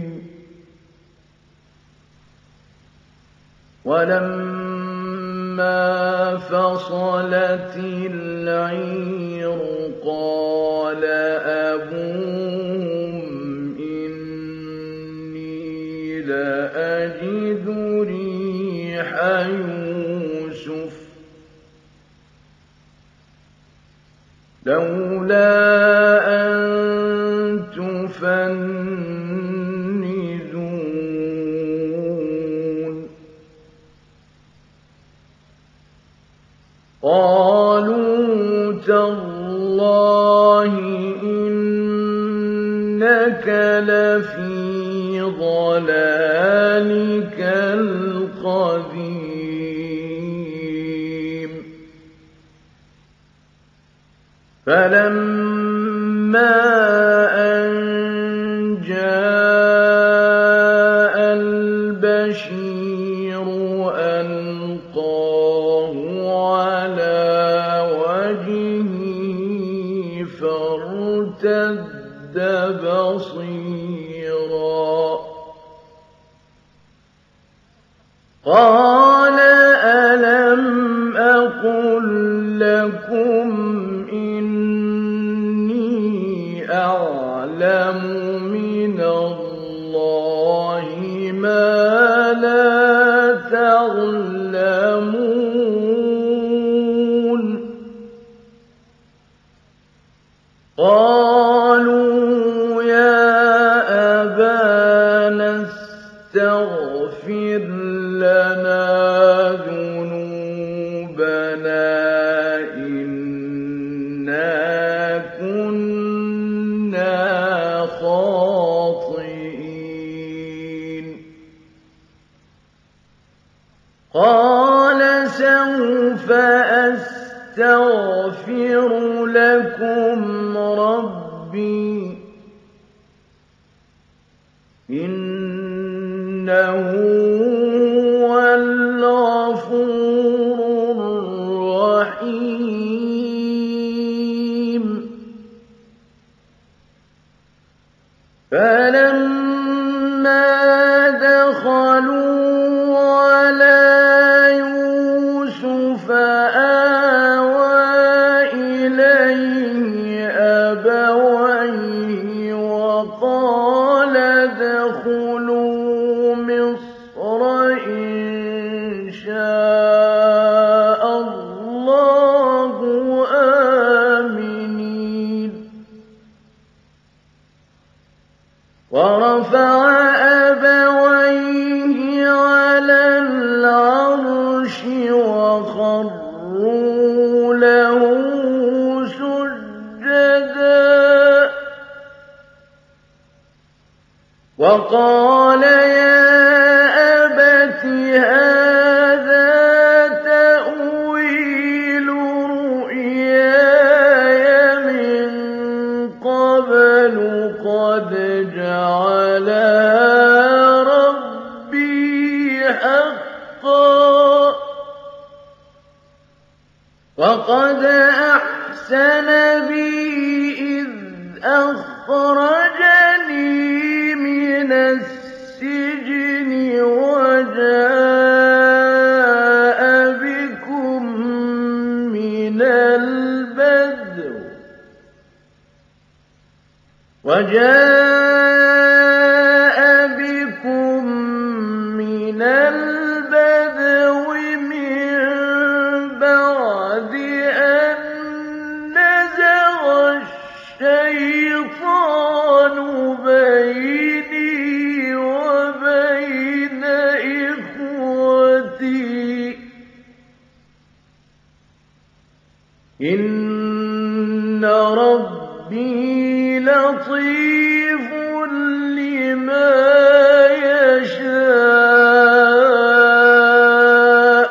وَلَمَّا فَصَلَتِ الْعِيرُ قَالَ أَبُوهُمْ إِنِّي لَأَجِدُ رِيحَ يُوسُفَ لَوْلَا أَن تُفَنِّدُونِ قَالُوا تَاللَّهِ إِنَّكَ لَفِي ضَلَالِكَ الْقَدِيمِ فَلَمَّا أَن جَاءَ الْبَشِيرُ أَلْقَاهُ عَلَىٰ وَجْهِهِ فَارْتَدَّ بَصِيرًا قَالَ أَلَمْ أَقُل لَّكُمْ إِنِّي أَعْلَمُ مِنَ اللَّهِ مَا لَا تَعْلَمُونَ قَالُوا يَا أَبَانَا اسْتَغْفِرْ لَنَا ذُنُوبَنَا إِنَّا كُنَّا خَاطِئِينَ قَالَ سَوْفَ أَسْتَغْفِرُ لَكُمْ رَبِّي إِنَّهُ هُوَ الْغَفُورُ الرَّحِيمُ فَلَمَّا دَخَلُوا عَلَىٰ يُوسُفَ آوَىٰ إِلَيْهِ أَبَوَيْهِ وَقَالَ ادْخُلُوا مِصْرَ إِن شَاءَ اللَّهُ آمِنِينَ وَرَفَعَ أَبَوَيْهِ عَلَى الْعَرْشِ وَخَرُّوا لَهُ سُجَّدًا وَقَالَ يَا أَبَتِ هَٰذَا تَأْوِيلُ رُؤْيَايَ مِن قَبْلُ قَدْ جَعَلَهَا رَبِّي حَقًّا وَقَدْ أَحْسَنَ بِي إِذْ أَخْرَجَنِي مِنَ السِّجْنِ وَجَاءَ بِكُم مِّنَ الْبَدْوِ مِن بَعْدِ أَن نَّزَغَ الشَّيْطَانُ بَيْنِي وَبَيْنَ إِخْوَتِي إِنَّ رَبِّي لَطِيفٌ لِّمَا يَشَاءُ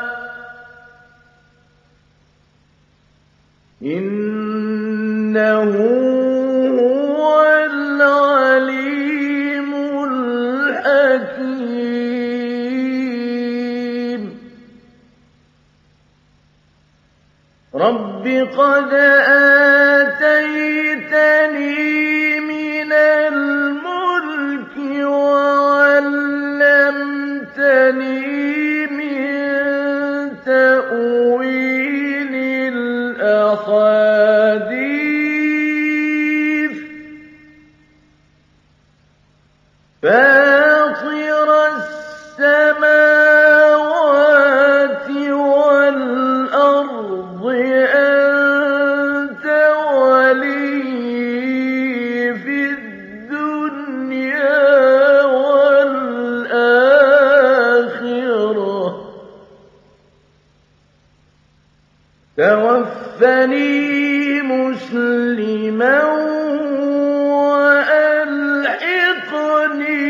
إِنَّهُ هُوَ الْعَلِيمُ الْحَكِيمُ رَبِّ قَدْ آتَيْتَنِي مِنَ الْمُلْكِ وَعَلَّمْتَنِي مِن تَأْوِيلِ الْأَحَادِيثِ فَاطِرَ السَّمَاوَاتِ وَالْأَرْضِ أَنتَ وَلِيِّي فِي الدُّنْيَا وَالْآخِرَةِ تَوَفَّنِي مُسْلِمًا وَأَلْحِقْنِي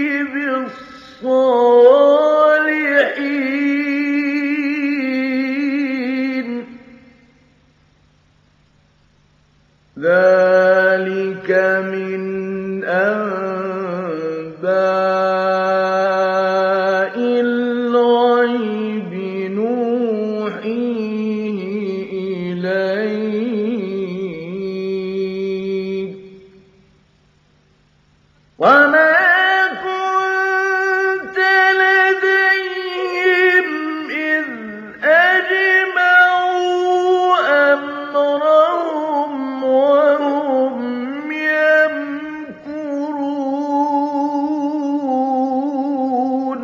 بِالصَّالِحِينَ ذَلِكَ مِنْ أَنبَاءِ الْغَيْبِ نُوحِيهِ إِلَيْكَ وَمَا كُنتَ لَدَيْهِمْ إِذْ أَجْمَعُوا أَمْرَهُمْ وَهُمْ يَمْكُرُونَ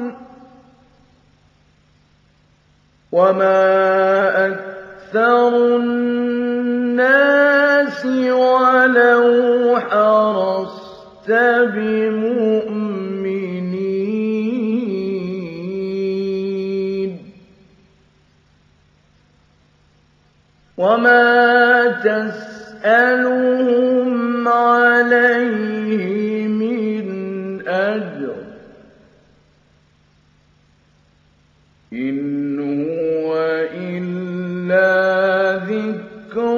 وَمَا أَكْثَرُ النَّاسِ وَلَوْ حَرَصْتَ بِمُؤْمِنِينَ وَمَا تَسْأَلُهُمْ عَلَيْهِ مِنْ أَجْرٍ إِنْ هُوَ إِلَّا ذِكْرٌ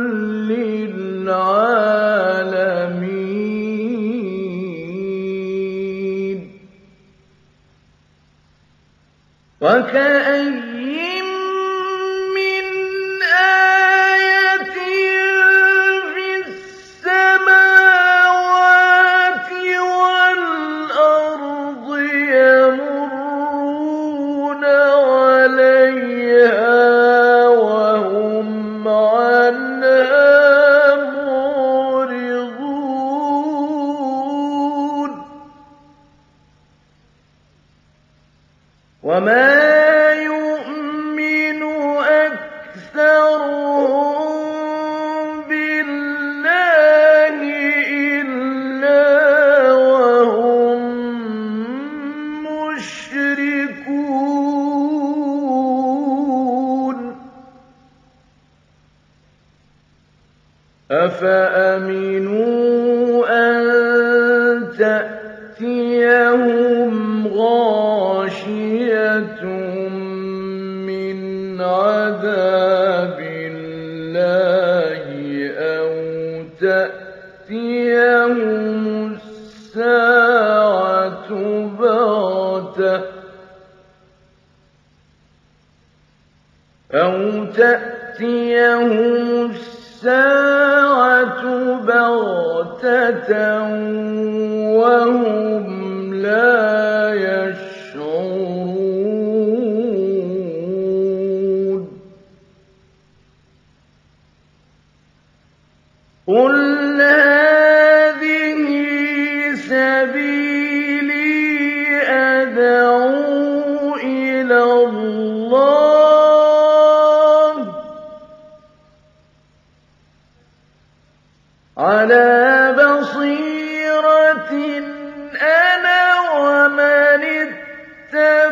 لِّلْعَالَمِينَ وَكَأَيِّن مِّنْ آيَةٍ فِي السَّمَاوَاتِ وَالْأَرْضِ يَمُرُّونَ عَلَيْهَا وَهُمْ عَنْهَا مُعْرِضُونَ وَمَا يُؤْمِنُ أَكْثَرُهُم بِاللَّهِ إِلَّا وَهُم مُّشْرِكُونَ أَفَأَمِنُوا أَن تَأْتِيَهُمْ غَاشِيَةٌ مِّنْ عَذَابِ اللَّهِ أَوْ تَأْتِيَهُمُ السَّاعَةُ بَغْتَةً وَهُمْ لَا يَشْعُرُونَ قُلْ هَٰذِهِ سَبِيلِي أَدْعُو إِلَى اللَّهِ عَلَىٰ بَصِيرَةٍ أَنَا وَمَنِ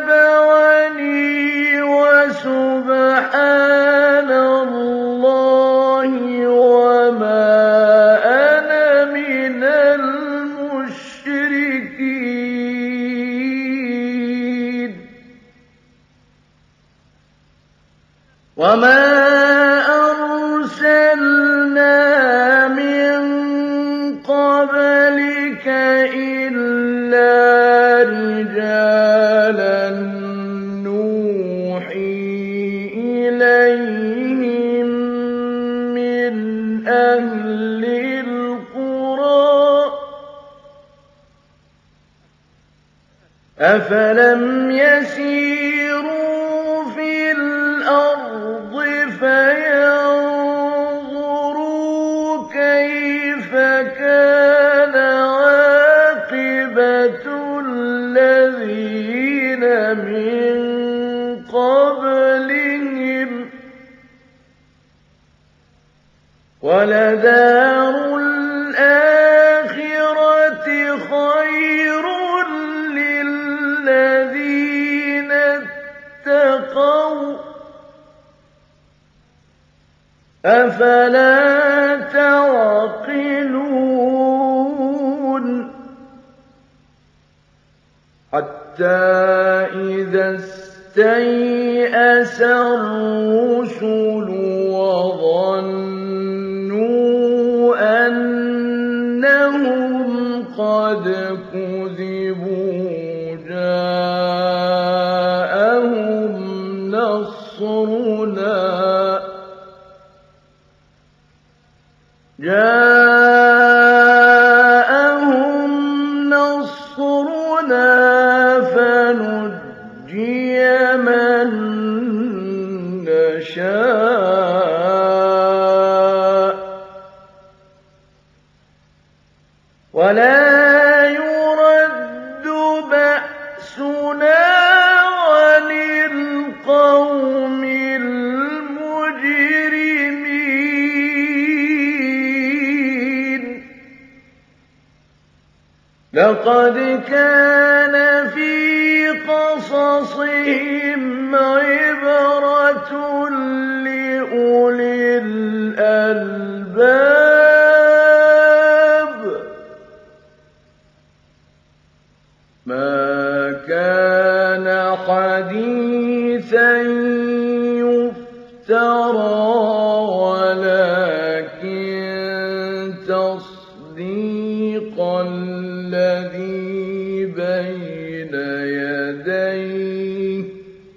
اتَّبَعَنِي وَسُبْحَانَ اللَّهِ وما أرسلنا من قبلك إلا رجالا نوحي إليهم من أهل القرى أفلم يسيروا في الأرض فينظروا كيف كان عاقبة الذين من قبلهم ولدار الآخرة خير للذين اتقوا أفلا تعقلون حتى إذا استيأس الرسل وظنوا أنهم قد كذبوا جاءهم نصرنا فنجي من نشاء ولا يرد بأسنا عن القوم المجرمين لقد كان في قصصهم عبرة لأولي الألباب ما كان حديثا يفترى ولكن تصديق الذي بين يديه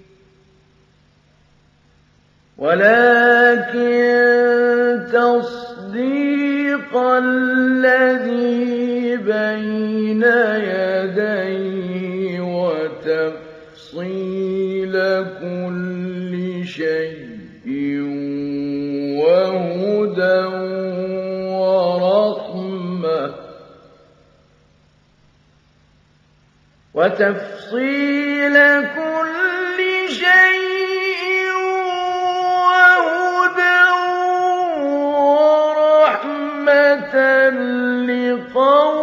وتفصيل كل شيء وهدى ورحمة لقوم